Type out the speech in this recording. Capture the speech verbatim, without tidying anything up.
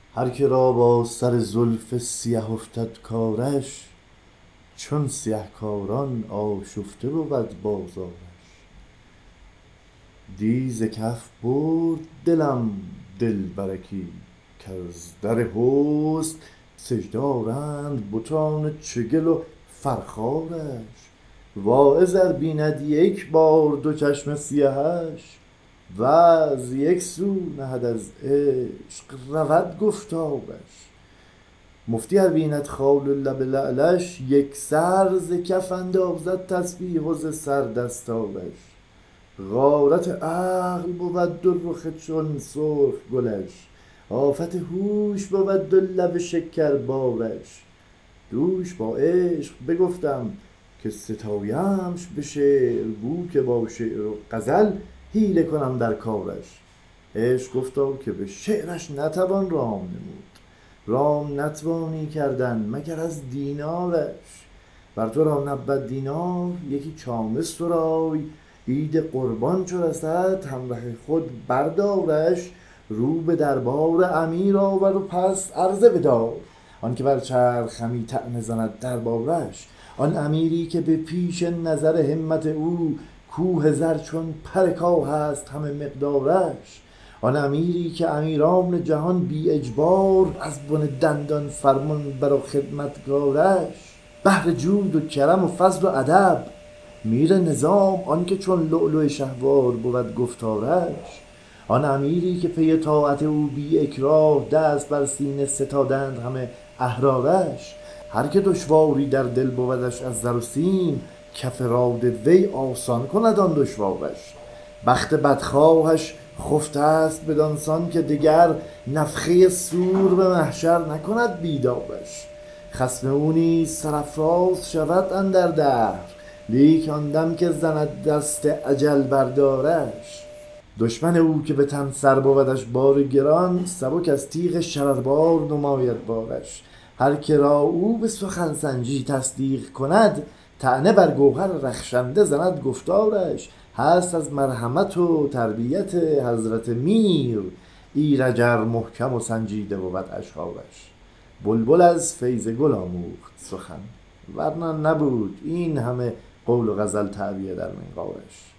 هر که را با سر زلف سیه افتد کارش، چون سیه کاران آشفته بود بازارش. دی ز کف برد دلم دلبرکی، کز در حسن سجده آرند بتان چگل و فرخارش. واعظ ار بیند یک بار دو چشم سیهش، وعظ یک سو نهد از عشق رود گفتارش. مفتی ار بیند خال و لب لعلش، یک سر ز کف اندازد تسبیح و ز سر دستارش. غارت عقل بود دو رخ چون سرخ گلش، آفت هوش بود دو لب شکر بارش. دوش با عشق بگفتم که ستایمش به شعر، بو که با شعر و غزل حیله کنم در کارش. عشق گفتا که به شعرش نتوان رام نمود، رام نتوانی کردن مگر از دینارش. بر تو را نبود دینار یکی چامه سرای، عید قربان چو رسد همره خود بردارش. رو به دربار امیر آور و پس عرضه بدار، آن که بر چرخ همی طعنه زند دربارش. آن امیری که به پیش نظر همت او، کوه زر چون پر کاه است همه مقدارش. آن امیری که امیران جهان بی اجبار، از بن دندان فرمان بر و خدمتگارش. بهر جود و کرم و فضل و ادب، میر نظام آن که چون لؤلؤ شهوار بود گفتارش. آن امیری که پی طاعت او بی اکراه، دست بر سینه ستادند همه احرارش. هر که دشواری در دل بودش از زر و سیم، کف راد وی آسان کند آن دشوارش. بخت بدخواهش خفته است بدان سان که دگر، نفخه صور به محشر نکند بیدارش. خصم او نیز سرافراز شود اندر دهر، لیک آن دم که زند دست اجل بردارش. دشمن او که به تن سر بودش بار گران، سبک از تیغ شرربار نماید بارش. هر که را او به سخن سنجی تصدیق کند، طعنه بر گوهر رخشنده زند گفتارش. هست از مرحمت و تربیت حضرت میر، ایرج ار محکم و سنجیده بود اشعارش. بلبل از فیض گل آموخت سخن، ورنه نبود این همه قول و غزل تعبیه در منقارش.